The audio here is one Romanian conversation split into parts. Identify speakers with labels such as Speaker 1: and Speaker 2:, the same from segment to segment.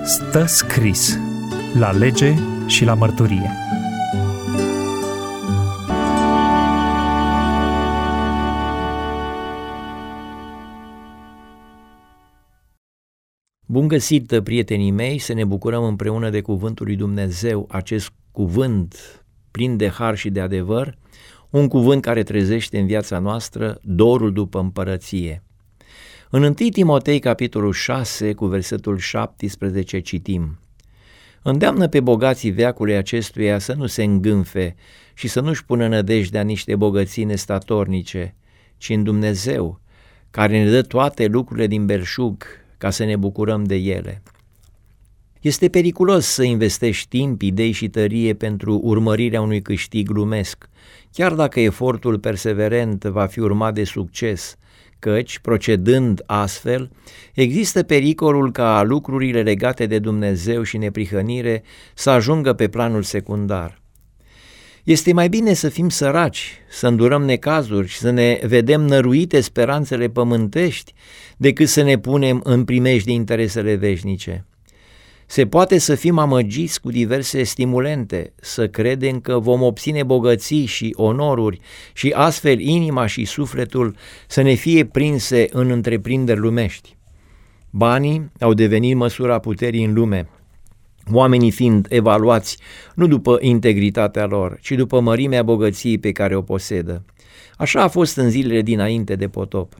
Speaker 1: Stă scris la lege și la mărturie.
Speaker 2: Bun găsit, prietenii mei, să ne bucurăm împreună de Cuvântul lui Dumnezeu, acest cuvânt plin de har și de adevăr, un cuvânt care trezește în viața noastră dorul după împărăție. În 1 Timotei, capitolul 6, cu versetul 17, citim: Îndeamnă pe bogații veacului acestuia să nu se îngânfe și să nu-și pună nădejdea niște bogății nestatornice, ci în Dumnezeu, care ne dă toate lucrurile din belșug, ca să ne bucurăm de ele. Este periculos să investești timp, idei și tărie pentru urmărirea unui câștig lumesc, chiar dacă efortul perseverent va fi urmat de succes, căci, procedând astfel, există pericolul ca lucrurile legate de Dumnezeu și neprihănire să ajungă pe planul secundar. Este mai bine să fim săraci, să îndurăm necazuri și să ne vedem năruite speranțele pământești, decât să ne punem în primejdie interesele veșnice. Se poate să fim amăgiți cu diverse stimulente, să credem că vom obține bogății și onoruri și astfel inima și sufletul să ne fie prinse în întreprinderi lumești. Banii au devenit măsura puterii în lume, oamenii fiind evaluați nu după integritatea lor, ci după mărimea bogăției pe care o posedă. Așa a fost în zilele dinainte de potop.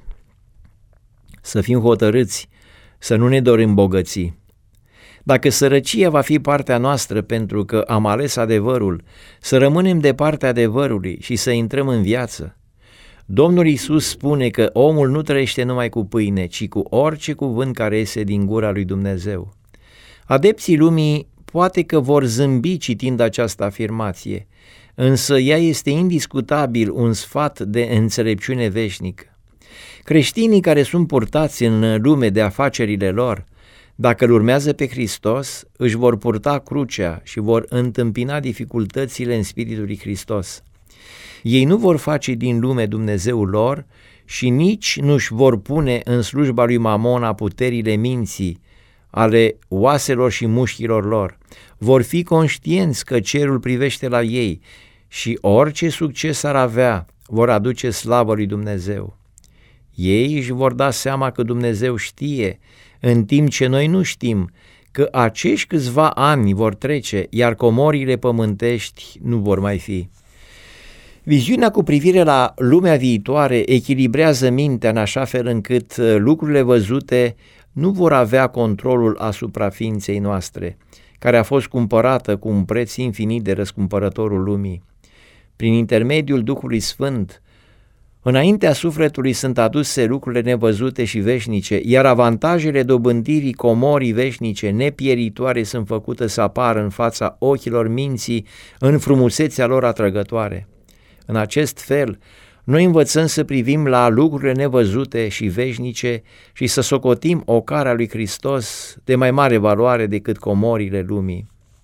Speaker 2: Să fim hotărâți să nu ne dorim bogății. Dacă sărăcia va fi partea noastră pentru că am ales adevărul, să rămânem de partea adevărului și să intrăm în viață. Domnul Iisus spune că omul nu trăiește numai cu pâine, ci cu orice cuvânt care iese din gura lui Dumnezeu. Adepții lumii poate că vor zâmbi citind această afirmație, însă ea este indiscutabil un sfat de înțelepciune veșnică. Creștinii care sunt purtați în lume de afacerile lor, dacă îl urmează pe Hristos, își vor purta crucea și vor întâmpina dificultățile în Spiritul lui Hristos. Ei nu vor face din lume Dumnezeul lor și nici nu-și vor pune în slujba lui Mamona puterile minții, ale oaselor și mușchilor lor. Vor fi conștienți că cerul privește la ei și orice succes ar avea, vor aduce slavă lui Dumnezeu. Ei își vor da seama că Dumnezeu știe, în timp ce noi nu știm, că acești câțiva ani vor trece, iar comorile pământești nu vor mai fi. Viziunea cu privire la lumea viitoare echilibrează mintea în așa fel încât lucrurile văzute nu vor avea controlul asupra ființei noastre, care a fost cumpărată cu un preț infinit de răscumpărătorul lumii. Prin intermediul Duhului Sfânt, înaintea sufletului sunt aduse lucrurile nevăzute și veșnice, iar avantajele dobândirii comorii veșnice nepieritoare sunt făcute să apară în fața ochilor minții în frumusețea lor atrăgătoare. În acest fel, noi învățăm să privim la lucrurile nevăzute și veșnice și să socotim ocara lui Hristos de mai mare valoare decât comorile lumii.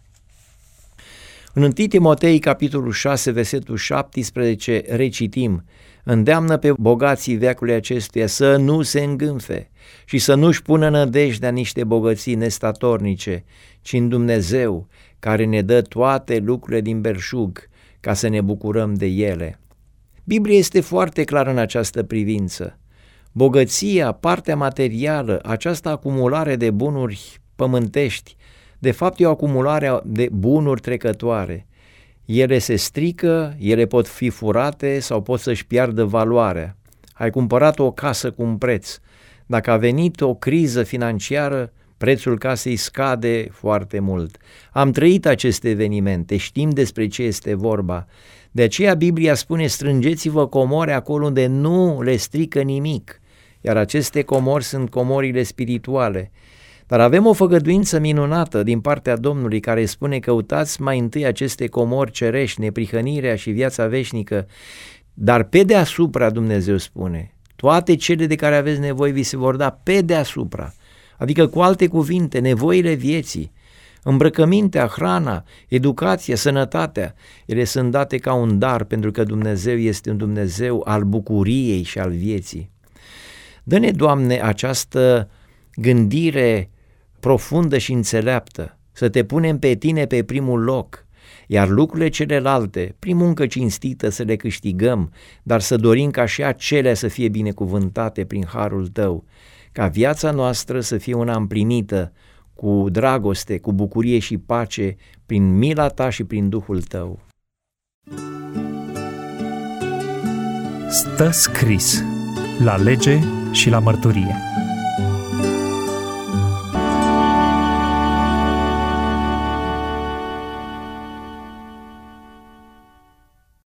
Speaker 2: În 1 Timotei, capitolul 6, versetul 17, recitim: Îndeamnă pe bogații veacului acestuia să nu se îngânfe și să nu-și pună nădejdea niște bogății nestatornice, ci în Dumnezeu, care ne dă toate lucrurile din belșug, ca să ne bucurăm de ele. Biblia este foarte clară în această privință. Bogăția, partea materială, această acumulare de bunuri pământești, de fapt e o acumulare de bunuri trecătoare. Ele se strică, ele pot fi furate sau pot să-și piardă valoarea. Ai cumpărat o casă cu un preț. Dacă a venit o criză financiară, prețul casei scade foarte mult. Am trăit aceste evenimente, știm despre ce este vorba. De aceea Biblia spune: strângeți-vă comori acolo unde nu le strică nimic, iar aceste comori sunt comorile spirituale. Dar avem o făgăduință minunată din partea Domnului care spune: căutați mai întâi aceste comori cerești, neprihănirea și viața veșnică, dar pe deasupra, Dumnezeu spune, toate cele de care aveți nevoie vi se vor da pe deasupra, adică cu alte cuvinte, nevoile vieții, îmbrăcămintea, hrana, educația, sănătatea, ele sunt date ca un dar pentru că Dumnezeu este un Dumnezeu al bucuriei și al vieții. Dă-ne, Doamne, această gândire profundă și înțeleaptă, să te punem pe tine pe primul loc, iar lucrurile celelalte, prin muncă cinstită să le câștigăm, dar să dorim ca și acelea să fie binecuvântate prin harul tău, ca viața noastră să fie una împlinită cu dragoste, cu bucurie și pace, prin mila ta și prin Duhul tău.
Speaker 1: Stă scris la lege și la mărturie.